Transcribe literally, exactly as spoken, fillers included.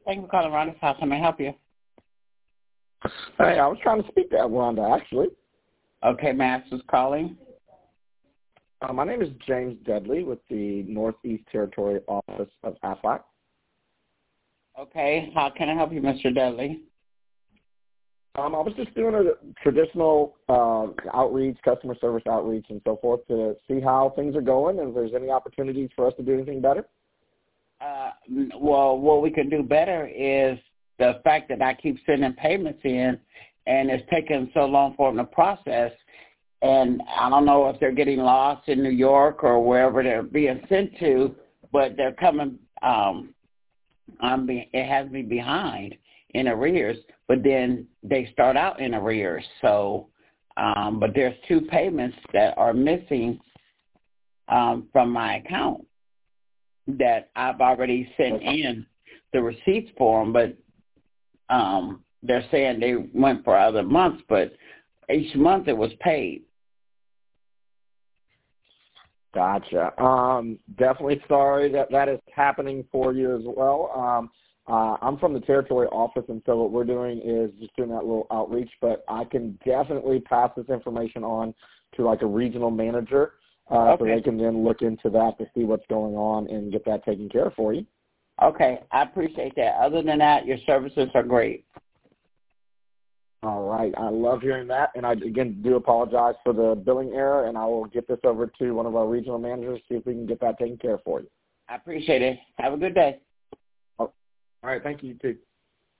Thank you for calling Rhonda's house. How may I help you? Hey, I was trying to speak to Rhonda, actually. Okay, Max is calling. Uh, my name is James Dudley with the Northeast Territory Office of Aflac. Okay, how can I help you, Mister Dudley? Um, I was just doing a traditional uh, outreach, customer service outreach, and so forth to see how things are going and if there's any opportunities for us to do anything better. Uh, well, what we can do better is the fact that I keep sending payments in, and it's taking so long for them to process. And I don't know if they're getting lost in New York or wherever they're being sent to, but they're coming. Um, I'm be, it has me behind in arrears, but then they start out in arrears. So, um, but there's two payments that are missing um, from my account that I've already sent in the receipts for them, but um, they're saying they went for other months, but each month it was paid. Gotcha. Um, definitely sorry that that is happening for you as well. Um, uh, I'm from the territory office, and so what we're doing is just doing that little outreach, but I can definitely pass this information on to like a regional manager uh, Okay. so they can then look into that to see what's going on and get that taken care of for you. Okay, I appreciate that. Other than that, your services are great. All right. I love hearing that, and I, again, do apologize for the billing error, and I will get this over to one of our regional managers, see if we can get that taken care of for you. I appreciate it. Have a good day. All right. Thank you, you too.